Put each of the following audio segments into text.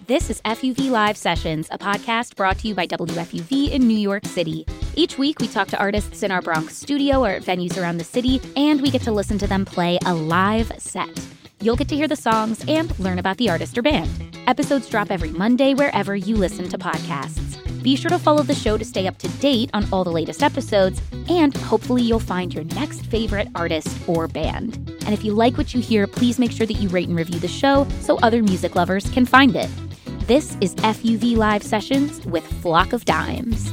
This is FUV Live Sessions, a podcast brought to you by WFUV in New York City. Each week, we talk to artists in our Bronx studio or at venues around the city, and we get to listen to them play a live set. You'll get to hear the songs and learn about the artist or band. Episodes drop every Monday wherever you listen to podcasts. Be sure to follow the show to stay up to date on all the latest episodes, and hopefully you'll find your next favorite artist or band. And if you like what you hear, please make sure that you rate and review the show so other music lovers can find it. This is FUV Live Sessions with Flock of Dimes.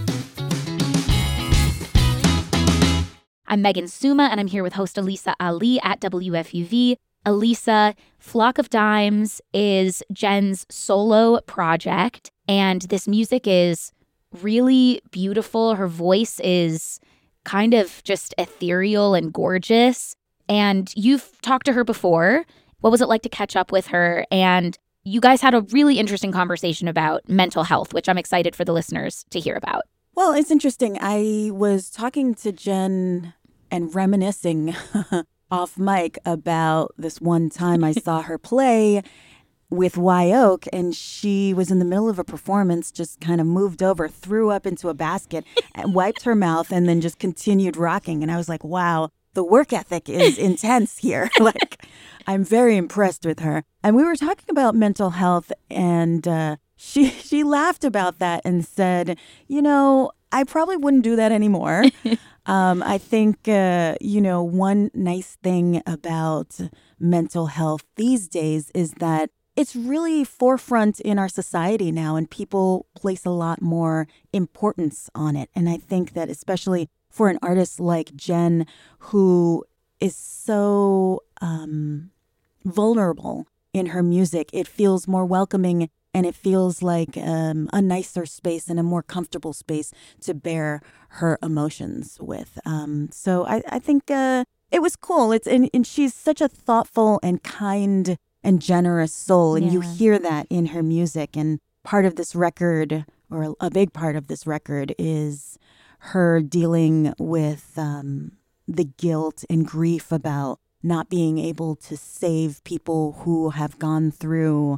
I'm Megan Suma, and I'm here with host Elisa Ali at WFUV. Elisa, Flock of Dimes is Jen's solo project, and this music is really beautiful. Her voice is kind of just ethereal and gorgeous, and you've talked to her before. What was it like to catch up with her? And you guys had a really interesting conversation about mental health, which I'm excited for the listeners to hear about. Well, it's interesting. I was talking to Jen and reminiscing off mic about this one time I saw her play with Wyoke, and she was in the middle of a performance, just kind of moved over, threw up into a basket, and wiped her mouth, and then just continued rocking. And I was like, wow, the work ethic is intense here. Like, I'm very impressed with her. And we were talking about mental health, and she laughed about that and said, you know, I probably wouldn't do that anymore. I think, one nice thing about mental health these days is that it's really forefront in our society now, and people place a lot more importance on it. And I think that especially for an artist like Jen, who is so vulnerable in her music, it feels more welcoming, and it feels like a nicer space and a more comfortable space to bear her emotions with. So I think it was cool. And she's such a thoughtful and kind and generous soul, and you hear that in her music. And part of this record, or a big part of this record, is her dealing with the guilt and grief about not being able to save people who have gone through,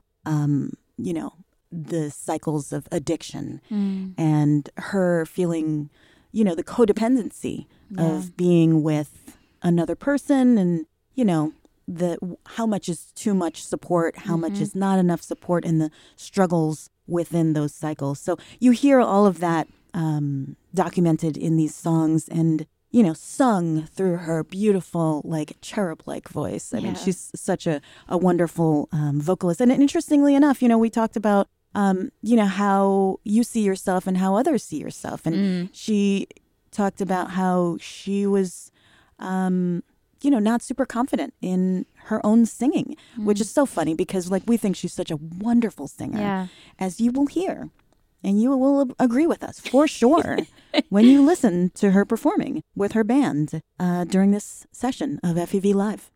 the cycles of addiction, and her feeling, the codependency of being with another person, and, how much is too much support, how much is not enough support, and the struggles within those cycles. So you hear all of that documented in these songs, and sung through her beautiful, like, cherub-like voice. I mean, she's such a wonderful vocalist. And interestingly enough, we talked about, how you see yourself and how others see yourself. And she talked about how she was, not super confident in her own singing, which is so funny because, like, we think she's such a wonderful singer, as you will hear. And you will agree with us, for sure, when you listen to her performing with her band during this session of FUV Live.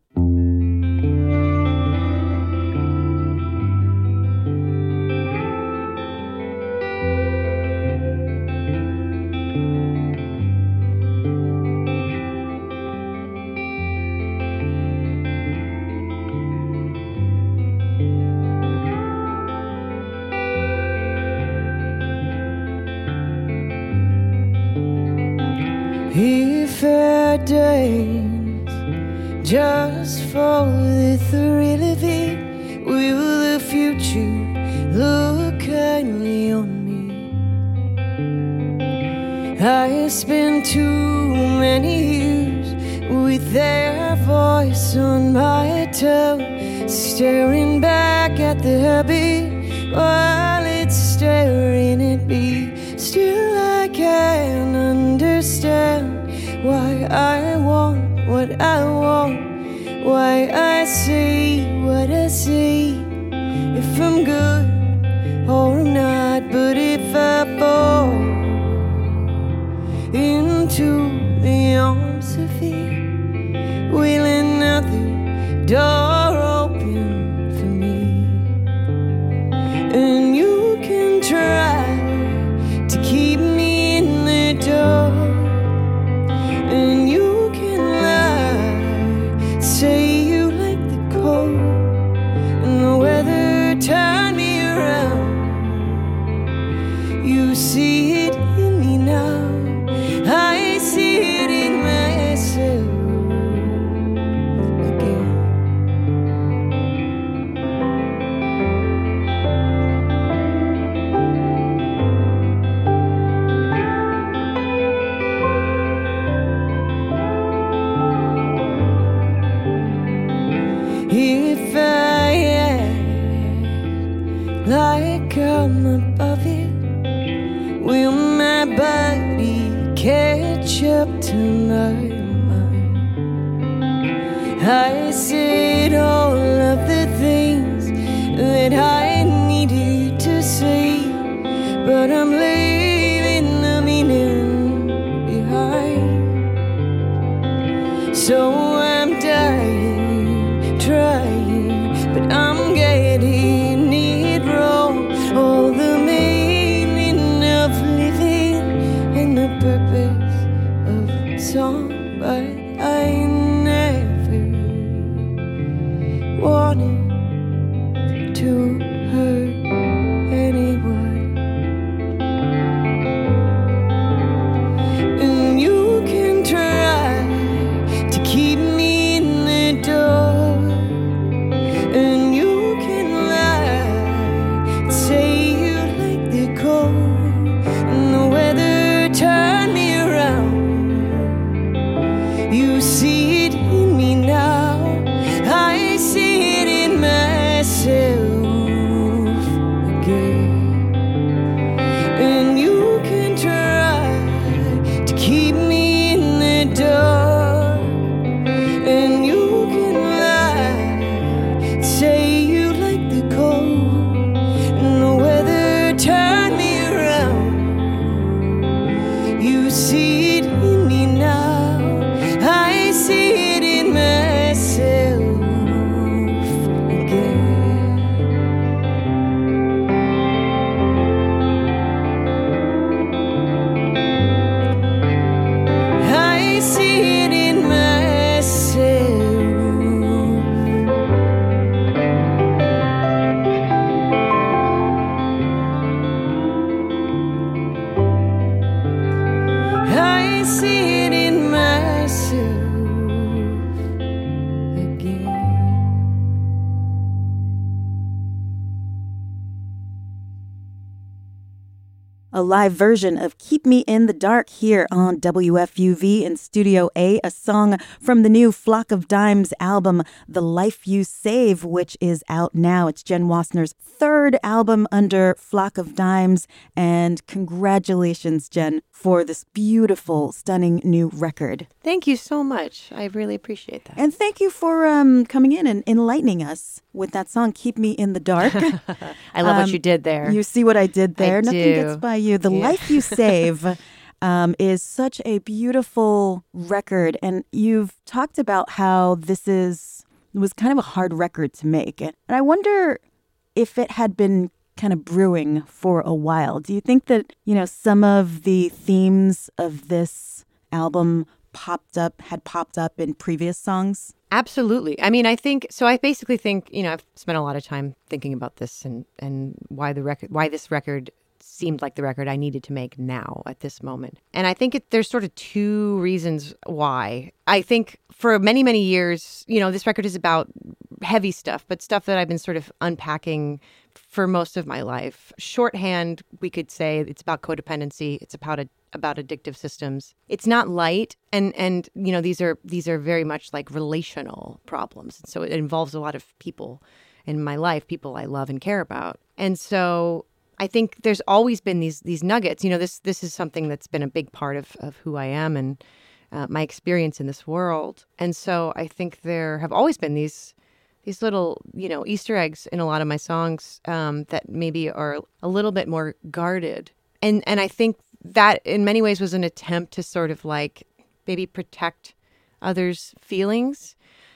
If I dance just for the thrill of it, will the future look kindly on me? I spent too many years with their voice on my tongue, staring back at the habit while it's staring at me. Still I can't understand why I want what I want, why I say what I say, if I'm good or I'm not. But if I fall into the arms of it, will another door open for me? And you can try to keep me in the dark, and you can lie, say you like the cold, and the weather turned me around. like I'm above it. Will my body catch up to my mind? I said all of the things that I needed to say, but I'm leaving the meaning behind. So I'm dying, trying, but I'm getting it wrong. All the meaning of living and the purpose of song, but I never wanted to hurt anyone. And you can try to keep me in the dark, and you can lie, say you like the cold, and the weather turned me around. You see it in me now, I see it in myself again. And you can try to keep me in the dark, and you can lie, say you like the cold, and the weather turned me around. You see it in me now, I see it in myself again. I see it in myself. I see it in myself again. A live version of Keep Me in the Dark here on WFUV in Studio A, a song from the new Flock of Dimes album, The Life You Save, which is out now. It's Jen Wasser's third album under Flock of Dimes, and congratulations, Jen, for this beautiful, stunning new record. Thank you so much. I really appreciate that. And thank you for coming in and enlightening us with that song, Keep Me in the Dark. I love what you did there. You see what I did there? I Nothing do. gets by you. The Life You Save is such a beautiful record. And you've talked about how was kind of a hard record to make. And I wonder if it had been kind of brewing for a while. Do you think that, some of the themes of this album had popped up in previous songs? Absolutely. I mean, I basically think, I've spent a lot of time thinking about this and why this record seemed like the record I needed to make now at this moment. And I think there's sort of two reasons why. I think for many, many years, this record is about heavy stuff, but stuff that I've been sort of unpacking for most of my life. Shorthand, we could say it's about codependency. It's about addictive systems. It's not light, and these are very much like relational problems. So it involves a lot of people in my life, people I love and care about. And so I think there's always been these nuggets. This is something that's been a big part of who I am and my experience in this world. And so I think there have always been these little, Easter eggs in a lot of my songs that maybe are a little bit more guarded. And I think that in many ways was an attempt to sort of like maybe protect others' feelings.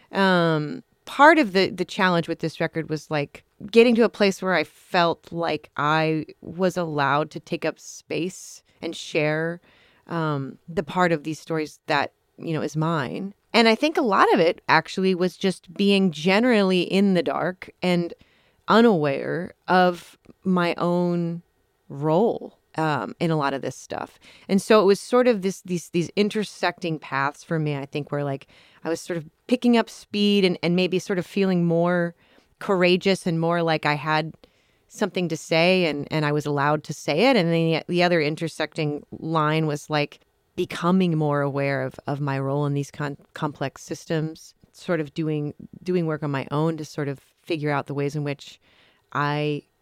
Part of the challenge with this record was like getting to a place where I felt like I was allowed to take up space and share the part of these stories that, is mine. And I think a lot of it actually was just being generally in the dark and unaware of my own role in a lot of this stuff. And so it was sort of these intersecting paths for me, I think, where like I was sort of picking up speed and maybe sort of feeling more courageous and more like I had something to say and I was allowed to say it. And then the other intersecting line was like becoming more aware of my role in these complex systems, sort of doing work on my own to sort of figure out the ways in which I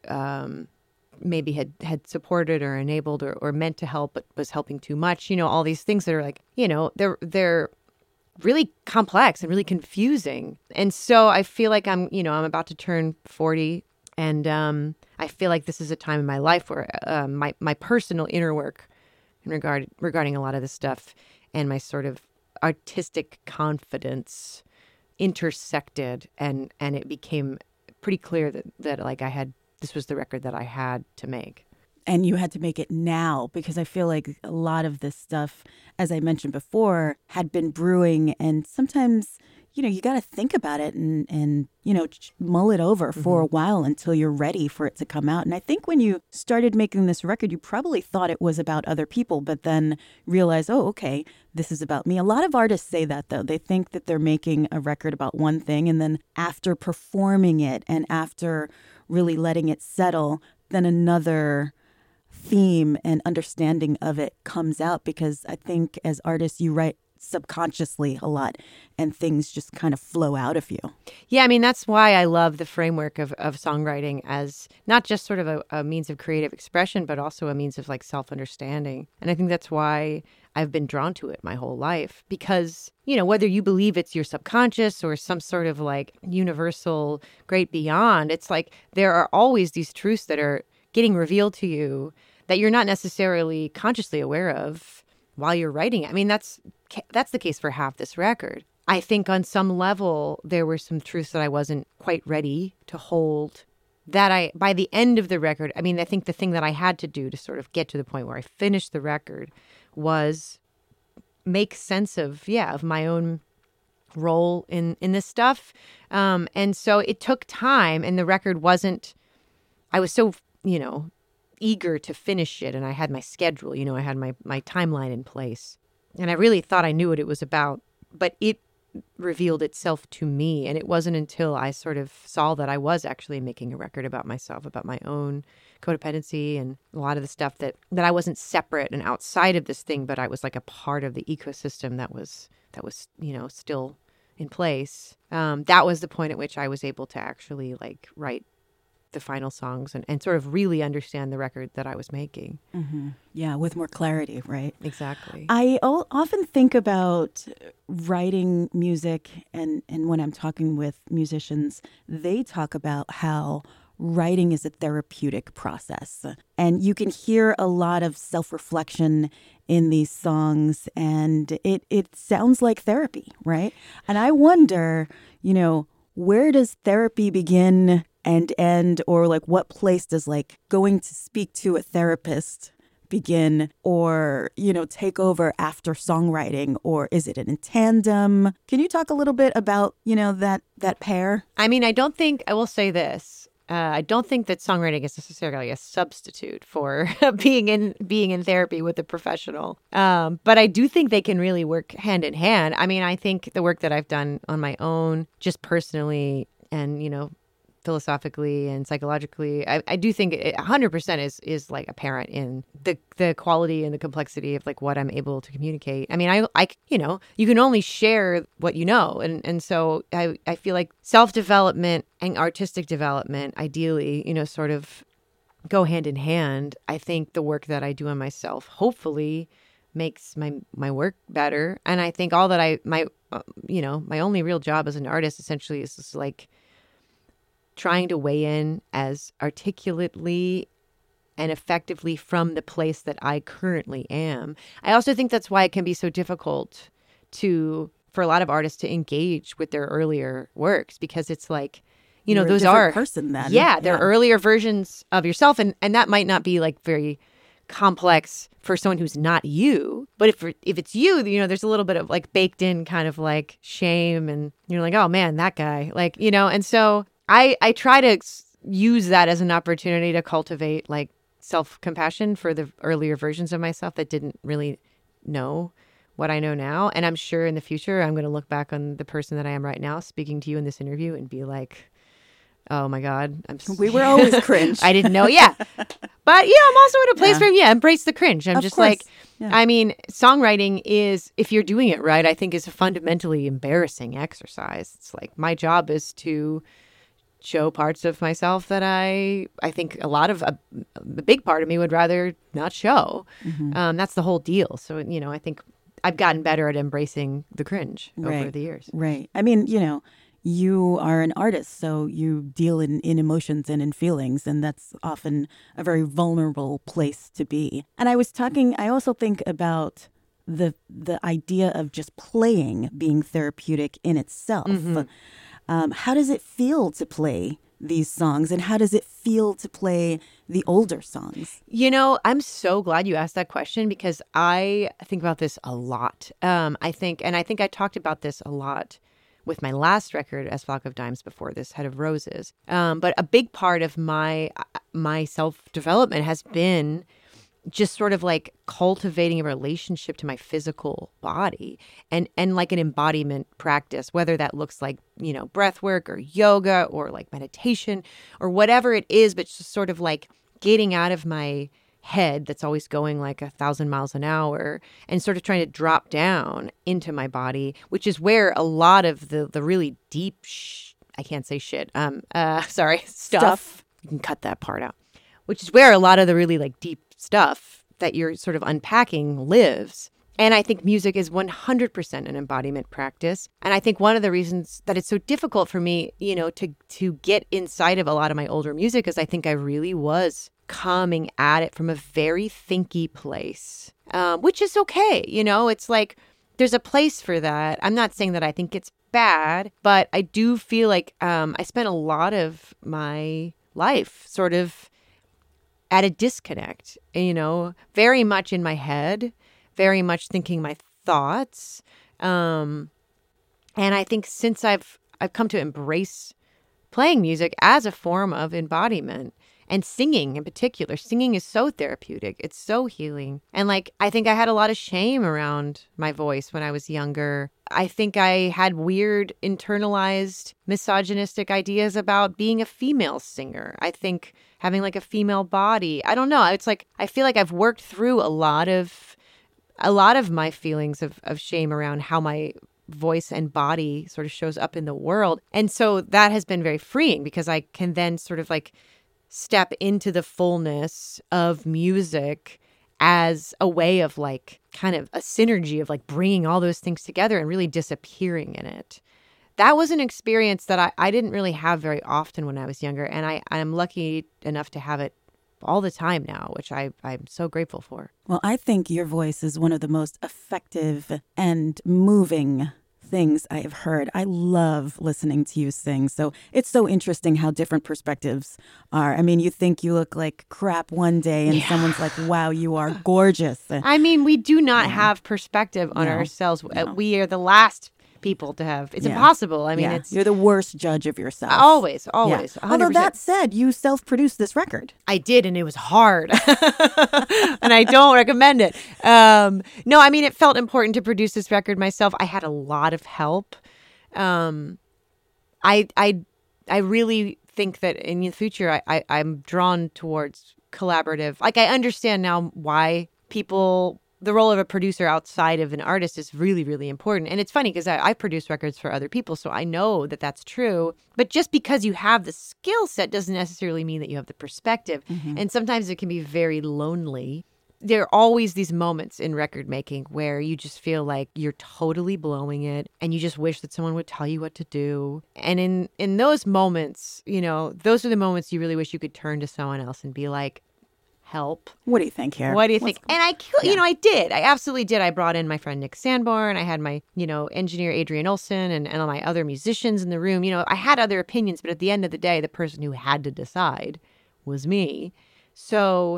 maybe had supported or enabled or meant to help, but was helping too much. All these things that are like, they're really complex and really confusing. And so I feel like I'm about to turn 40, and I feel like this is a time in my life where my personal inner work regarding a lot of this stuff and my sort of artistic confidence intersected, and it became pretty clear that like this was the record that I had to make. And you had to make it now, because I feel like a lot of this stuff, as I mentioned before, had been brewing, and sometimes, you got to think about it and mull it over for a while until you're ready for it to come out. And I think when you started making this record, you probably thought it was about other people, but then realized, oh, okay, this is about me. A lot of artists say that, though. They think that they're making a record about one thing, and then after performing it and after really letting it settle, then another theme and understanding of it comes out, because I think as artists you write subconsciously a lot and things just kind of flow out of you. Yeah, I mean, that's why I love the framework of songwriting as not just sort of a means of creative expression, but also a means of like self-understanding. And I think that's why I've been drawn to it my whole life, because, whether you believe it's your subconscious or some sort of like universal great beyond, it's like there are always these truths that are getting revealed to you that you're not necessarily consciously aware of while you're writing it. I mean, that's the case for half this record. I think on some level, there were some truths that I wasn't quite ready to hold that by the end of the record, I mean, I think the thing that I had to do to sort of get to the point where I finished the record was make sense of my own role in this stuff. And so it took time, and the record I was so, eager to finish it, and I had my schedule, I had my timeline in place, and I really thought I knew what it was about, but it revealed itself to me. And it wasn't until I sort of saw that I was actually making a record about myself, about my own codependency and a lot of the stuff that I wasn't separate and outside of this thing, but I was like a part of the ecosystem that was still in place. That was the point at which I was able to actually like write the final songs and sort of really understand the record that I was making. Mm-hmm. Yeah, with more clarity, right? Exactly. I often think about writing music, and when I'm talking with musicians, they talk about how writing is a therapeutic process. And you can hear a lot of self-reflection in these songs, and it sounds like therapy, right? And I wonder, where does therapy begin and end, or like what place does like going to speak to a therapist begin, or take over after songwriting, or is it in tandem? Can you talk a little bit about that pair? I mean, I will say this. I don't think that songwriting is necessarily a substitute for being in therapy with a professional. But I do think they can really work hand in hand. I mean, I think the work that I've done on my own, just personally and, philosophically and psychologically, I do think it 100% is like apparent in the quality and the complexity of like what I'm able to communicate. I mean, I you can only share what you know, and so I feel like self-development and artistic development ideally sort of go hand in hand. I think the work that I do on myself hopefully makes my work better, and I think all that my only real job as an artist essentially is just like trying to weigh in as articulately and effectively from the place that I currently am. I also think that's why it can be so difficult for a lot of artists to engage with their earlier works, because it's like, You're those a different are person then. Yeah, they're earlier versions of yourself, and that might not be like very complex for someone who's not you. But if it's you, there's a little bit of like baked in kind of like shame, and you're like, oh man, that guy, like, and so I try to use that as an opportunity to cultivate like self-compassion for the earlier versions of myself that didn't really know what I know now. And I'm sure in the future, I'm going to look back on the person that I am right now speaking to you in this interview and be like, oh my God, we were always cringe. I didn't know. Yeah. But I'm also in a place where, embrace the cringe. I'm just like, I mean, songwriting is, if you're doing it right, I think is a fundamentally embarrassing exercise. It's like my job is to show parts of myself that I think a big part of me would rather not show. That's the whole deal. So, I think I've gotten better at embracing the cringe over the years. Right. I mean, you are an artist, so you deal in emotions and in feelings, and that's often a very vulnerable place to be. And I also think about the idea of just playing being therapeutic in itself. How does it feel to play these songs, and how does it feel to play the older songs? I'm so glad you asked that question, because I think about this a lot. I think I talked about this a lot with my last record, As Flock of Dimes, before this, Head of Roses. But a big part of my self-development has been just sort of like cultivating a relationship to my physical body and like an embodiment practice, whether that looks like, breath work or yoga or like meditation or whatever it is, but just sort of like getting out of my head that's always going like 1,000 miles an hour and sort of trying to drop down into my body, which is where a lot of the really deep, I can't say shit, stuff. You can cut that part out. Which is where a lot of the really like deep stuff that you're sort of unpacking lives. And I think music is 100% an embodiment practice. And I think one of the reasons that it's so difficult for me, to get inside of a lot of my older music is I think I really was coming at it from a very thinky place, which is okay. It's like there's a place for that. I'm not saying that I think it's bad, but I do feel like I spent a lot of my life sort of at a disconnect, very much in my head, very much thinking my thoughts. And I think since I've come to embrace playing music as a form of embodiment, and singing in particular, singing is so therapeutic. It's so healing. And I think I had a lot of shame around my voice when I was younger. I think I had weird internalized misogynistic ideas about being a female singer. I think having like a female body, I don't know. It's like, I feel like I've worked through a lot of my feelings of shame around how my voice and body sort of shows up in the world. And so that has been very freeing, because I can then sort of like step into the fullness of music as a way of like kind of a synergy of like bringing all those things together and really disappearing in it. That was an experience that I didn't really have very often when I was younger. And I'm lucky enough to have it all the time now, which I'm so grateful for. Well, I think your voice is one of the most effective and moving things I have heard. I love listening to you sing. So it's so interesting how different perspectives are. I mean, you think you look like crap one day and someone's like, wow, you are gorgeous. I mean, we do not have perspective on ourselves. No. We are the last people to have. It's impossible. I mean, you're the worst judge of yourself. Always. Yeah. Although that said, you self-produced this record. I did, and it was hard. And I don't recommend it. No, I mean, it felt important to produce this record myself. I had a lot of help. I really think that in the future, I'm drawn towards collaborative. Like, I understand now why the role of a producer outside of an artist is really, really important. And it's funny because I produce records for other people, so I know that that's true. But just because you have the skill set doesn't necessarily mean that you have the perspective. Mm-hmm. And sometimes it can be very lonely. There are always these moments in record making where you just feel like you're totally blowing it and you just wish that someone would tell you what to do. And in those moments, those are the moments you really wish you could turn to someone else and be like, help. What do you think here? What do you think? And I did. I absolutely did. I brought in my friend Nick Sanborn. I had my, engineer Adrian Olson and all my other musicians in the room. I had other opinions, but at the end of the day, the person who had to decide was me. So,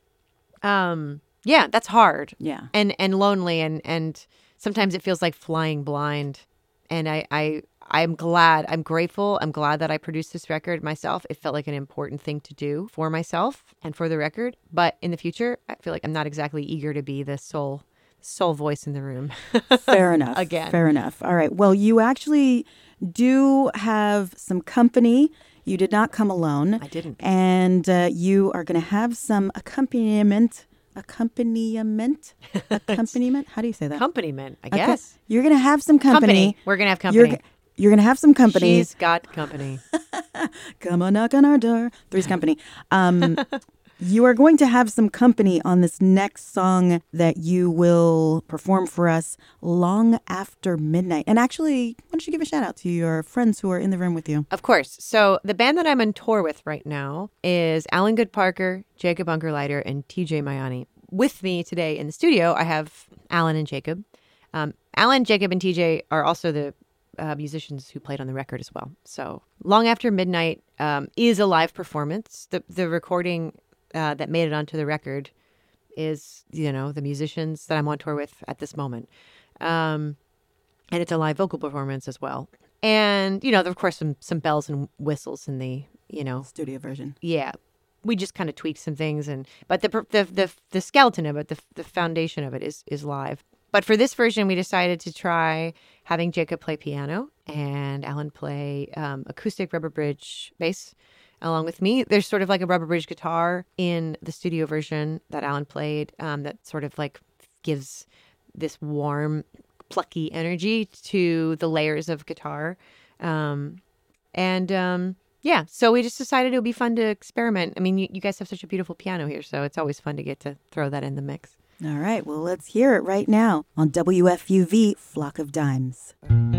that's hard. Yeah. And lonely and sometimes it feels like flying blind. And I'm glad, I'm grateful, I'm glad that I produced this record myself. It felt like an important thing to do for myself and for the record. But in the future, I feel like I'm not exactly eager to be the sole voice in the room. Fair enough. Again. Fair enough. All right. Well, you actually do have some company. You did not come alone. I didn't. And you are going to have some accompaniment. Accompaniment? How do you say that? Accompaniment, I guess. You're going to have some company. We're going to have company. You're going to have some company. She's got company. Come on, knock on our door. Three's Company. You are going to have some company on this next song that you will perform for us, Long After Midnight. And actually, why don't you give a shout out to your friends who are in the room with you? Of course. So the band that I'm on tour with right now is Alan Good Parker, Jacob Ungerleider, and TJ Mayani. With me today in the studio, I have Alan and Jacob. Alan, Jacob, and TJ are also the musicians who played on the record as well. So Long After Midnight is a live performance. The recording that made it onto the record is, the musicians that I'm on tour with at this moment. And it's a live vocal performance as well. And, of course, some bells and whistles in the, Studio version. Yeah. We just kind of tweaked some things. But the skeleton of it, the foundation of it is live. But for this version, we decided to try having Jacob play piano and Alan play acoustic rubber bridge bass along with me. There's sort of like a rubber bridge guitar in the studio version that Alan played that sort of like gives this warm, plucky energy to the layers of guitar. So we just decided it would be fun to experiment. I mean, you guys have such a beautiful piano here, so it's always fun to get to throw that in the mix. All right, well, let's hear it right now on WFUV, Flock of Dimes.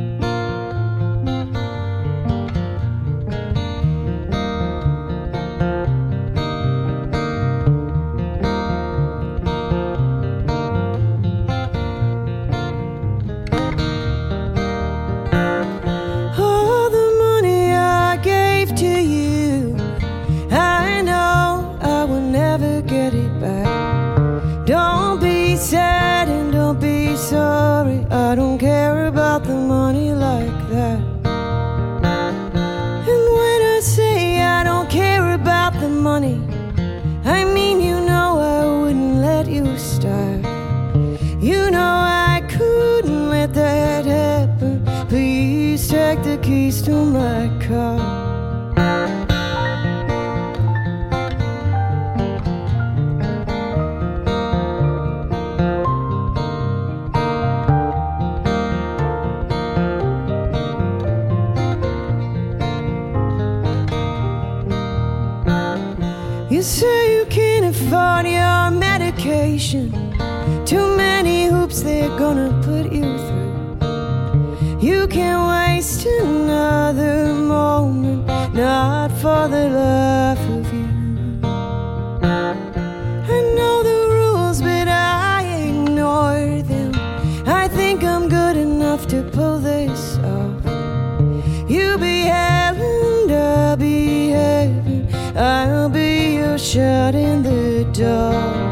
Sorry, I don't care about the money like that. And when I say I don't care about the money, I mean I wouldn't let you starve. I couldn't let that happen. Please take the keys to my car. You say you can't afford your medication. Too many hoops they're gonna put you through. You can't waste another moment, not for the love of you. I know the rules, but I ignore them. I think I'm good enough to pull this off. You be hell and I'll be heaven. I'll be your shut in the door.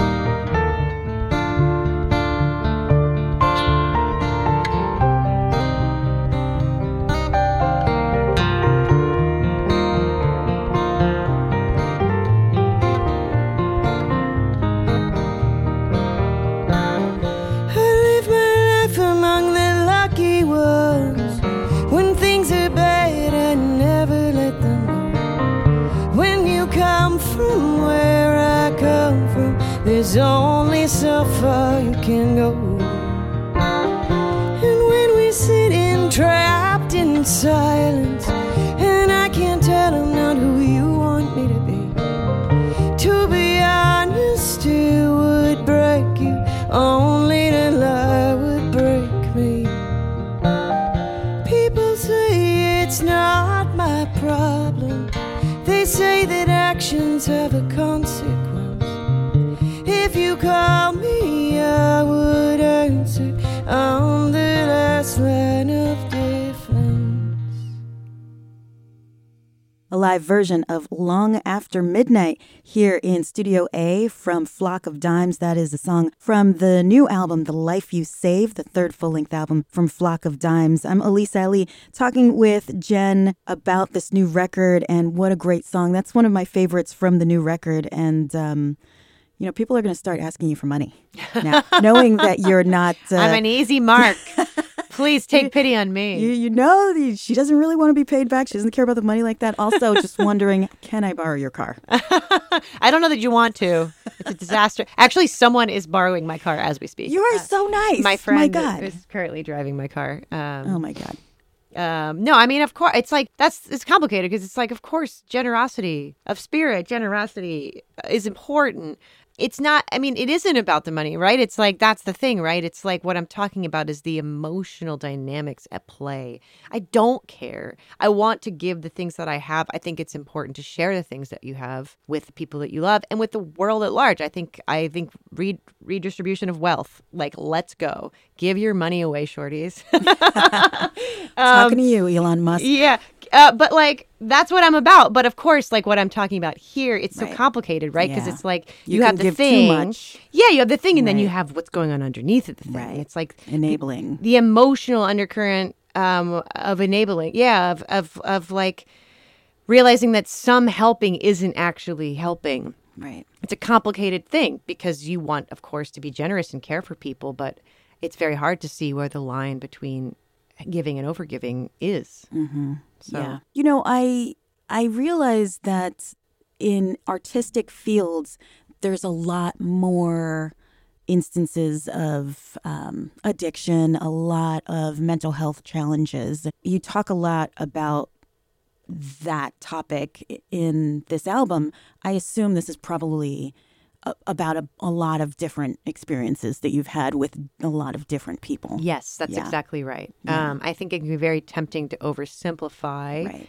There's only so far you can go. And when we sit trapped in silence, and I can't tell I'm not who you want me to be honest, it would break you. Only to lie would break me. People say it's not my problem. They say that actions have a consequence. If you call me, I would answer on the last line of defense. A live version of Long After Midnight here in Studio A from Flock of Dimes. That is a song from the new album, The Life You Save, the third full-length album from Flock of Dimes. I'm Elise Ali, talking with Jen about this new record, and what a great song. That's one of my favorites from the new record, and people are going to start asking you for money now, knowing that you're not... I'm an easy mark. Please take pity on me. She doesn't really want to be paid back. She doesn't care about the money like that. Also, just wondering, can I borrow your car? I don't know that you want to. It's a disaster. Actually, someone is borrowing my car as we speak. You are so nice. My friend God. is currently driving my car. Oh, my God. No, I mean, of course, it's like it's complicated because it's like, of course, generosity of spirit, generosity is important. It's not, I mean, it isn't about the money, right? It's like, that's the thing, right? It's like what I'm talking about is the emotional dynamics at play. I don't care. I want to give the things that I have. I think it's important to share the things that you have with the people that you love and with the world at large. I think redistribution of wealth, like, let's go. Give your money away, shorties. Talking to you, Elon Musk. Yeah. But like, that's what I'm about. But of course, like what I'm talking about here, it's so complicated, right? Because it's like you have the give thing. too much. Yeah, you have the thing, and then you have what's going on underneath of the thing. Right. It's like Enabling. the emotional undercurrent of enabling. Yeah, of like realizing that some helping isn't actually helping. Right. It's a complicated thing because you want, of course, to be generous and care for people, but it's very hard to see where the line between giving and overgiving is. Mm-hmm. So. Yeah. You know, I realize that in artistic fields, there's a lot more instances of addiction, a lot of mental health challenges. You talk a lot about that topic in this album. I assume this is probably about a lot of different experiences that you've had with a lot of different people. Yes, that's exactly right. Yeah. I think it can be very tempting to oversimplify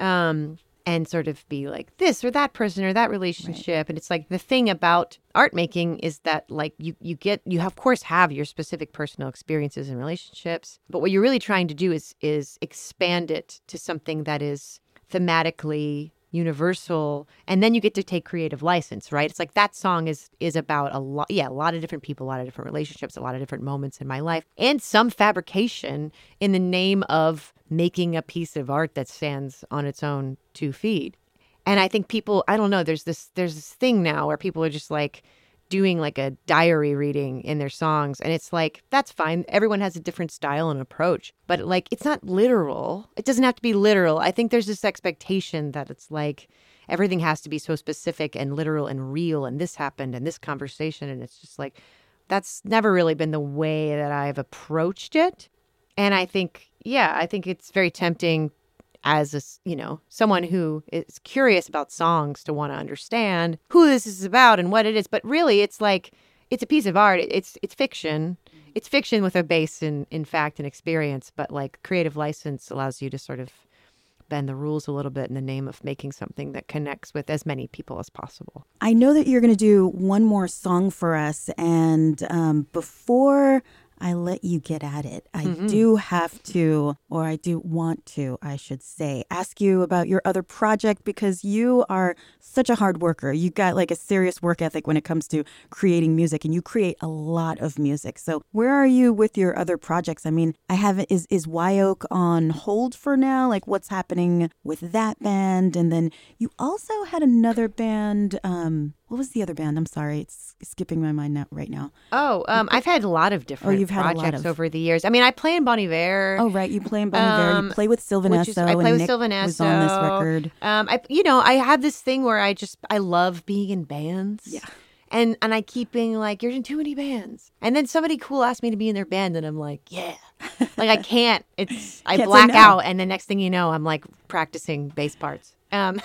and sort of be like this or that person or that relationship. And it's like the thing about art making is that like you of course have your specific personal experiences and relationships, but what you're really trying to do is expand it to something that is thematically universal, and then you get to take creative license, right? It's like that song is about a lot of different people, a lot of different relationships, a lot of different moments in my life, and some fabrication in the name of making a piece of art that stands on its own 2 feet. And I think people, I don't know, there's this thing now where people are just like doing like a diary reading in their songs, and it's like, that's fine, everyone has a different style and approach, but like it's not literal. It doesn't have to be literal. I think there's this expectation that it's like everything has to be so specific and literal and real, and this happened and this conversation, and it's just like that's never really been the way that I've approached it. And I think it's very tempting as someone who is curious about songs to want to understand who this is about and what it is. But really, it's like, it's a piece of art. It's fiction. It's fiction with a base in fact and experience. But like creative license allows you to sort of bend the rules a little bit in the name of making something that connects with as many people as possible. I know that you're going to do one more song for us. And before I let you get at it, I do have to, or I do want to, I should say, ask you about your other project, because you are such a hard worker. You got like a serious work ethic when it comes to creating music, and you create a lot of music. So where are you with your other projects? I mean, is Wye-Oak on hold for now? Like, what's happening with that band? And then you also had another band. What was the other band? I'm sorry, it's skipping my mind right now. I've had a lot of different projects over the years. I mean, I play in Bon Iver. Oh, right, you play in Bon Iver. You play with Sylvanesso. I play with Nick Sylvanesso. Was on this record. I have this thing where I love being in bands. Yeah. And I keep being like, you're in too many bands. And then somebody cool asked me to be in their band, and I'm like, yeah. Like, I can't. I black out, and the next thing you know, I'm like practicing bass parts.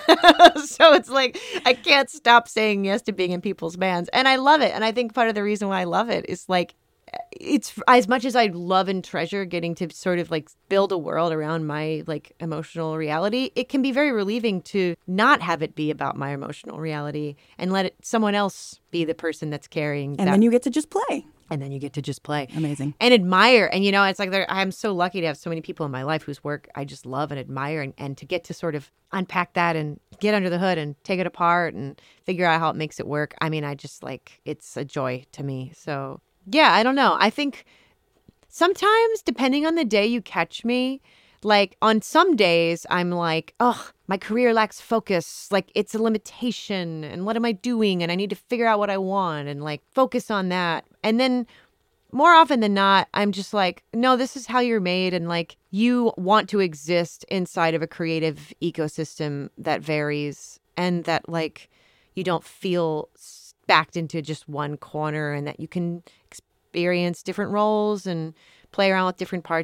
So it's like I can't stop saying yes to being in people's bands, and I love it. And I think part of the reason why I love it is like, it's as much as I love and treasure getting to sort of like build a world around my like emotional reality, it can be very relieving to not have it be about my emotional reality and let someone else be the person that's carrying and then you get to just play. And then you get to just play. Amazing. And admire. And, it's like I'm so lucky to have so many people in my life whose work I just love and admire. And to get to sort of unpack that and get under the hood and take it apart and figure out how it makes it work. I mean, I just like, it's a joy to me. So, yeah, I don't know. I think sometimes, depending on the day you catch me, like on some days I'm like, oh, my career lacks focus. Like it's a limitation. And what am I doing? And I need to figure out what I want and like focus on that. And then more often than not, I'm just like, no, this is how you're made. And like you want to exist inside of a creative ecosystem that varies and that like you don't feel backed into just one corner, and that you can experience different roles and play around with different parts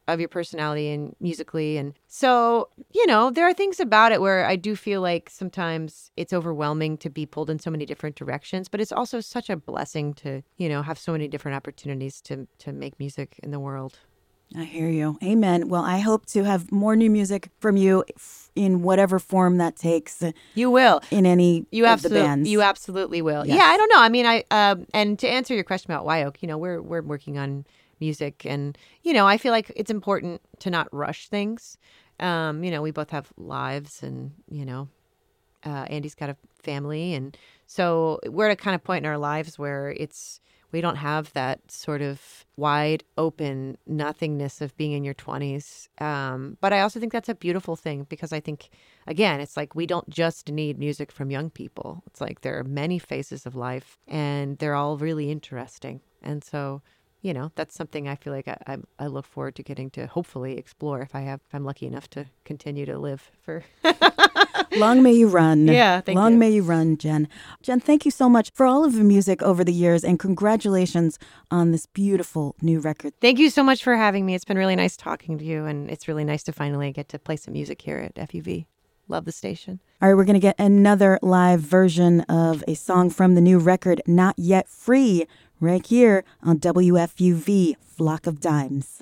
of your personality and musically. And so, you know, there are things about it where I do feel like sometimes it's overwhelming to be pulled in so many different directions, but it's also such a blessing to, you know, have so many different opportunities to make music in the world. I hear you. Amen. Well, I hope to have more new music from you in whatever form that takes. You will. In any of the bands. You absolutely will. Yes. Yeah, I don't know. I mean, and to answer your question about Wye Oak, you know, we're working on music, and, you know, I feel like it's important to not rush things. You know, we both have lives, and, you know, Andy's got a family, and so we're at a kind of point in our lives where we don't have that sort of wide open nothingness of being in your 20s. But I also think that's a beautiful thing, because I think, again, it's like we don't just need music from young people. It's like there are many phases of life, and they're all really interesting. And so, you know, that's something I feel like I look forward to getting to hopefully explore if I'm lucky enough to continue to live for. Long may you run. Yeah, thank you. Long may you run, Jen. Jen, thank you so much for all of the music over the years, and congratulations on this beautiful new record. Thank you so much for having me. It's been really nice talking to you, and it's really nice to finally get to play some music here at FUV. Love the station. All right, we're going to get another live version of a song from the new record, Not Yet Free, right here on WFUV, Flock of Dimes.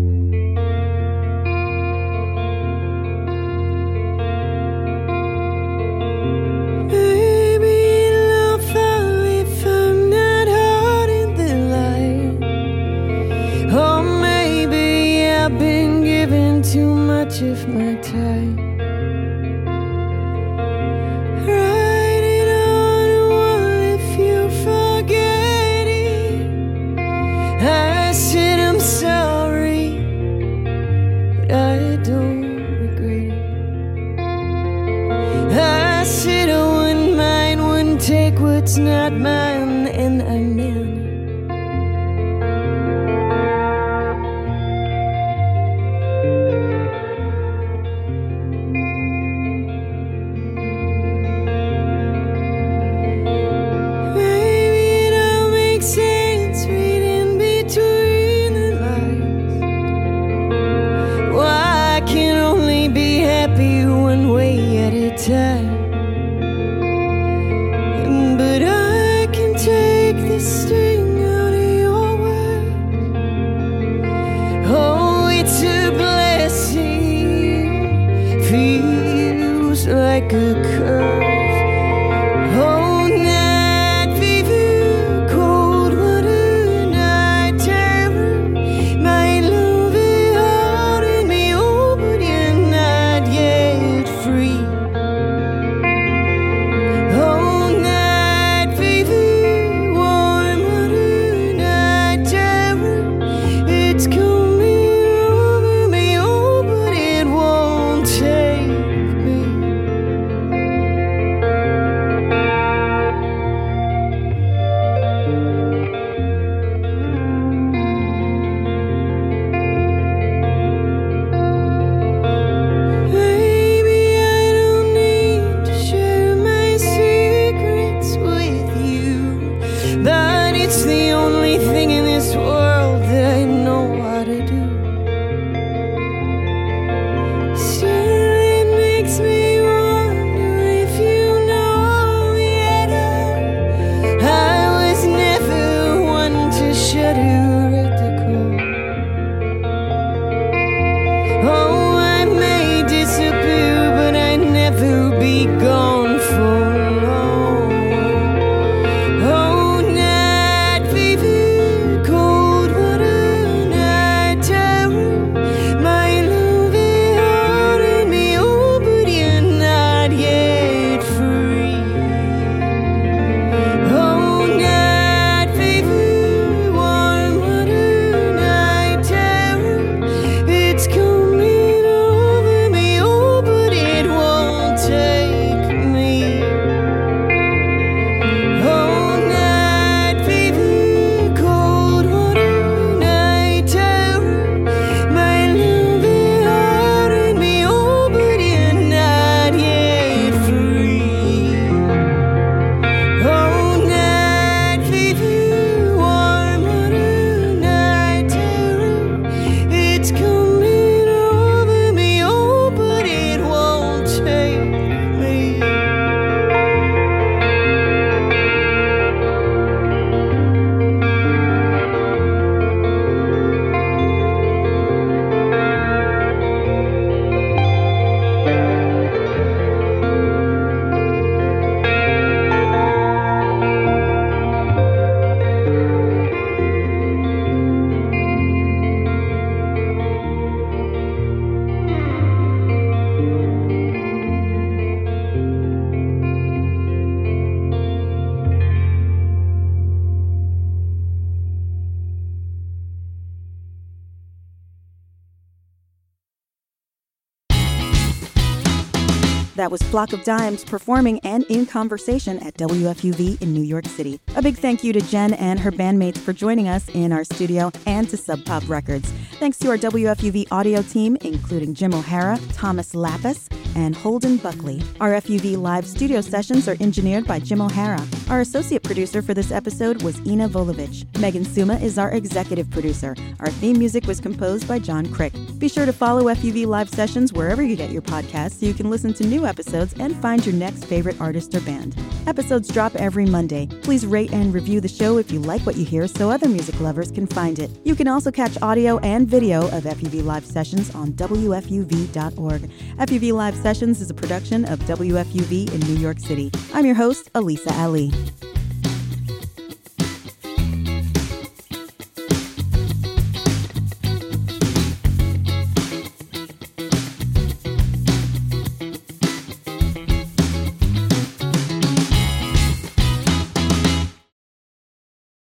Too much of my time, writing on a wall if you're forgetting. I said I'm sorry, but I don't regret it. I said I wouldn't mind, wouldn't take what's not mine, and I meant it. But I can take the sting out of your words. Oh, it's a blessing, feels like a curse. Oh, night fever, cold water, night terror. My love is holding me, oh, but you're not yet free. That was Flock of Dimes performing and in conversation at WFUV in New York City. A big thank you to Jen and her bandmates for joining us in our studio and to Sub Pop Records. Thanks to our WFUV audio team, including Jim O'Hara, Thomas Lapis, and Holden Buckley. Our FUV live studio sessions are engineered by Jim O'Hara. Our associate producer for this episode was Ina Volovich. Megan Suma is our executive producer. Our theme music was composed by John Crick. Be sure to follow FUV live sessions wherever you get your podcasts so you can listen to new episodes and find your next favorite artist or band. Episodes drop every Monday. Please rate and review the show if you like what you hear so other music lovers can find it. You can also catch audio and video of FUV live sessions on WFUV.org. FUV Live Sessions is a production of WFUV in New York City. I'm your host, Elisa Ali.